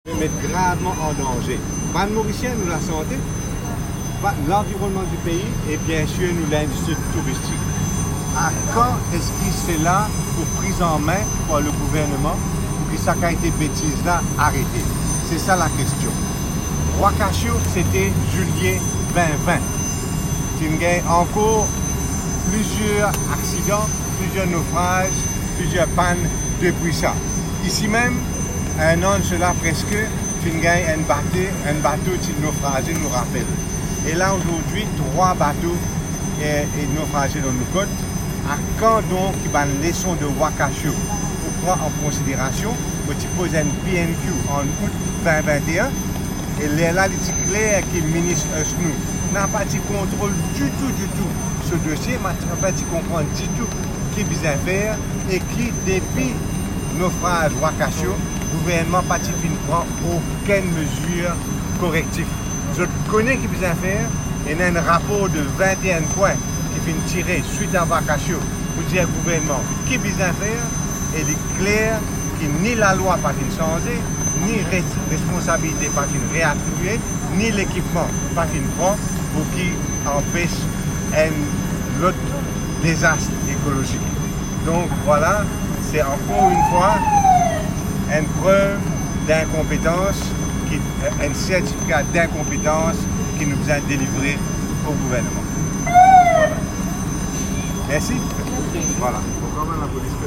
Mettre gravement en danger. Pas le Mauricien, nous la santé, pas l'environnement du pays et bien sûr nous l'industrie touristique. À quand est-ce que c'est là pour prise en main par le gouvernement pour que ça a été bêtise là arrêté? C'est ça la question. Wakashio, c'était juillet 2020. Il y a encore plusieurs accidents, plusieurs naufrages, plusieurs pannes depuis ça. Ici même, un an de cela presque, il y a un bateau qui naufragé nous rappelle. Et là aujourd'hui, 3 bateaux sont naufragés dans nos côtes. À quand donc il y a une leçon de Wakashio pour prendre en considération, tu poses un PNQ en août 2021 et là il est clair que le ministre nous n'a pas de contrôle du tout ce dossier, mais n'a pas de comprendre du tout qui vient faire et qui depuis naufrage Wakashio, le gouvernement n'a pas prend aucune mesure corrective. Je connais qui vient faire et il y a un rapport de 21 points qui vient tirer suite à Wakashio pour dire au gouvernement qui vient faire et il est clair que ni la loi n'a pas changé, ni responsabilité pas réattribuée, ni l'équipement pas prend pour qui empêche un autre désastre écologique. Donc voilà, c'est encore une fois une preuve d'incompétence, un certificat d'incompétence qui nous a délivré au gouvernement. Voilà. Merci. Voilà. Donc, comment la police